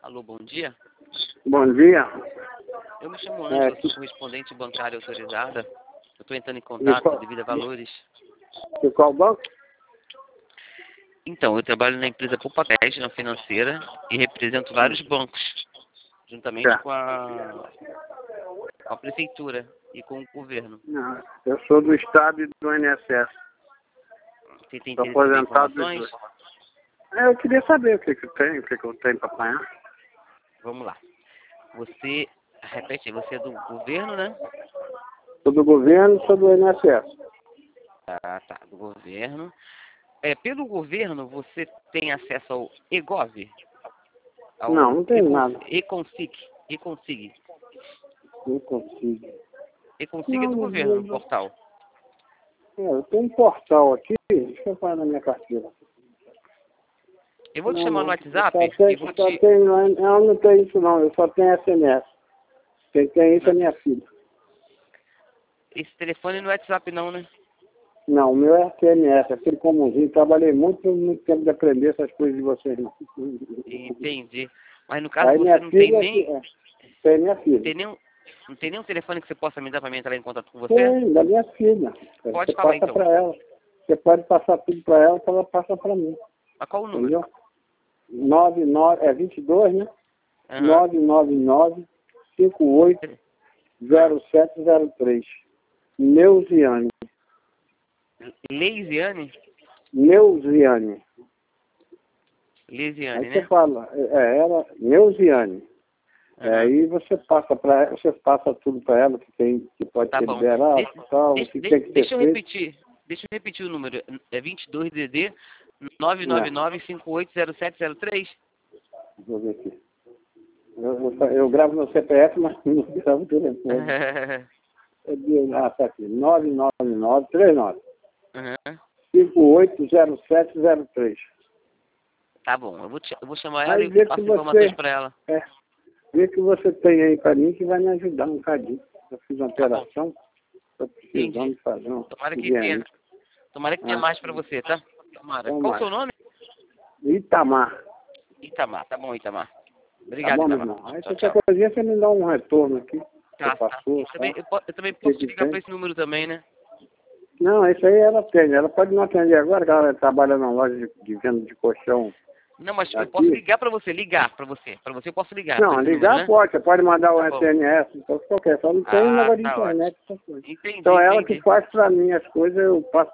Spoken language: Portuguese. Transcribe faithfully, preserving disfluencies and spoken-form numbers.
Alô, bom dia. Bom dia. Eu me chamo É, Ângela, sou correspondente bancária autorizada. Eu estou entrando em contato qual- devido a valores. De qual banco? Então, eu trabalho na empresa Popacast, na financeira, e represento vários bancos, juntamente Certo. com a, com a prefeitura e com o governo. Não, eu sou do Estado e do I N S S. Você tem Estou interesse em ter aposentado dos informações? dois. É, eu queria saber o que, que tem, o que, que eu tenho para apanhar. Vamos lá. Você, repete, você é do governo, né? Sou do governo, sou do I N S S. Ah, tá, do governo. É, pelo governo, você tem acesso ao eGov? Ao Não, não tem Econ- nada. Econsig. Econsig. Não consigo. Econsig é Não, do não, governo, não, no não. portal. É, eu tenho um portal aqui, deixa eu parar na minha carteira. Eu vou te Não, chamar no não. WhatsApp Só tem, e vou só te... tem, não, não tem isso não, eu só tenho S M S. Quem tem isso é minha filha. Esse telefone no WhatsApp não, né? Não, o meu é S M S, aquele comumzinho. Trabalhei muito, muito tempo de aprender essas coisas de vocês. Não. Entendi. Mas no caso Aí você minha não tem filha, nem... é, tem minha Não filha. tem nenhum... Não tem nenhum telefone que você possa me dar para mim entrar em contato com você? Tem, da minha filha. Pode Você falar, passa então. para ela. Você pode passar tudo para ela, que ela passa para mim. Mas qual o número? Entendeu? nove nove, é vinte e dois, né? Aham. nove nove nove, cinco oito, zero sete zero três. Neuziane. Leisiane? Neuziane. Leisiane, Aí você né? fala, é, é ela, Neuziane. É, Aham. aí você passa para você passa tudo para ela que tem que pode Tá ser bom. liberado Deixa, e tal, o deixa, que deixa, tem que deixa ser eu feito. repetir. Deixa eu repetir o número. É vinte e dois D D nove nove nove, cinco oito zero sete zero três? Vou ver aqui. Eu, eu, eu gravo no C P F, mas não gravo o telefone. É de- Ah, tá aqui. nove nove nove, três nove, Uhum. cinco oito zero sete zero três. Tá bom, eu vou, te- eu vou chamar ela Aí e vê passo que informações você, pra ela. é, vê que você tem aí para mim que vai me ajudar um bocadinho. Eu fiz uma Tá bom. operação, estou precisando Entendi. fazer um Tomara que dinheiro. tenha, tomara que tenha Ah, mais pra você, tá? Tomara. então Qual o mais. seu nome? Itamar. Itamar. Tá bom, Itamar. Tá Obrigado, bom, meu Itamar. irmão? Aí Tchau, qualquer tchau. coisinha você me dá um retorno aqui. Você Tá, tá. passou, Eu também, tá? eu, po- eu também O que posso te que ligar pra tem? esse número também, né? Não, isso aí ela atende. Ela pode não atender agora, que ela trabalha na loja de, de venda de colchão Não, mas eu aqui. posso ligar pra você, ligar pra você. Pra você eu posso ligar Não, pra esse ligar número, né? pode. Você pode mandar o Tá bom. S M S, então qualquer. Só não tem Ah, negócio de tá ótimo. internet, essas coisas. Entendi, Então ela entendi. que faz pra mim as coisas, eu passo